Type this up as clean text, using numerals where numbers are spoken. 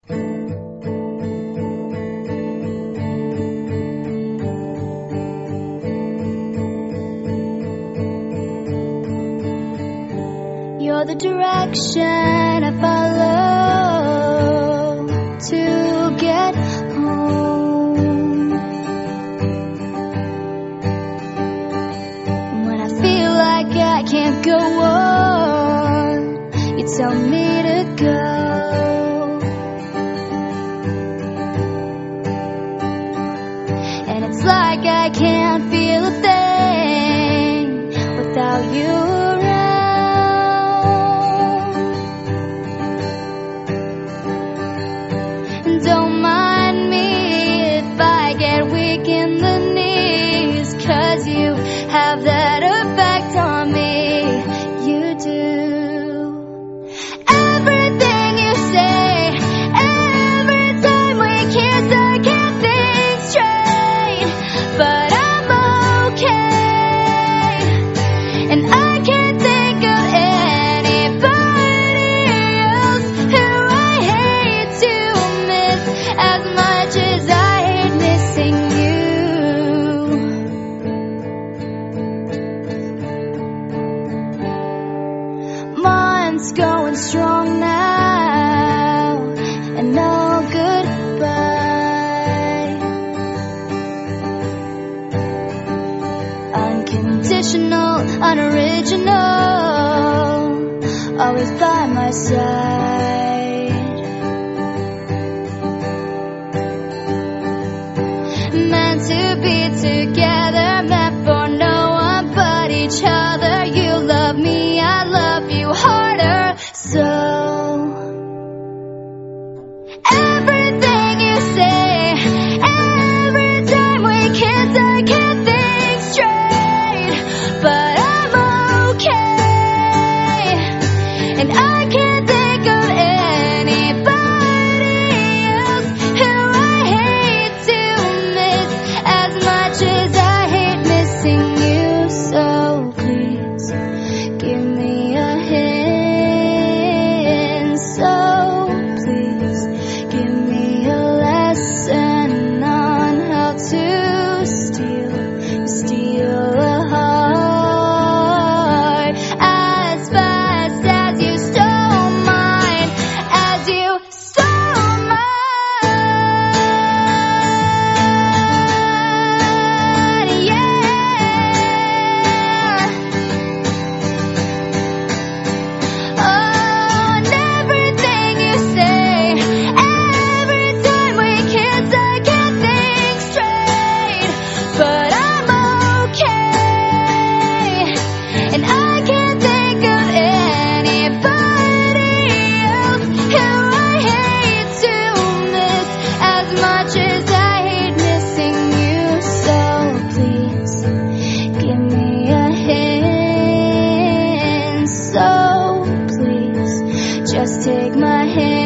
You're the direction I follow to get home. When I feel like I can't go on, you tell me to go. And it's like I can't feel a thing without you around. Don't mind me if I get weak in the knees, 'cause you have that effect on me, you do. Everything you say, every time we kiss, I can't think straight, but I'm okay, and I can't think of anybody else who I hate to miss as much as I hate missing you. Mine's going strong now, and no goodbye. Unconditional, unoriginal, always by my side. Meant to be together, meant for no one but each other. You love me, I love you harder. So everything you say, every time we kiss, I can't think straight, but I'm okay, and I can't think of anybody else who I hate to miss as much as I hate missing you. So please give me a hint. So please give me a lesson on how to steal a heart as fast as you stole mine, as you stole mine, yeah. Oh, and everything you say, every time we kiss, I can't think straight, but I'm okay, and I can't think of anybody else who I hate to miss as much as I hate missing you. So please give me a hint. So please just take my hand.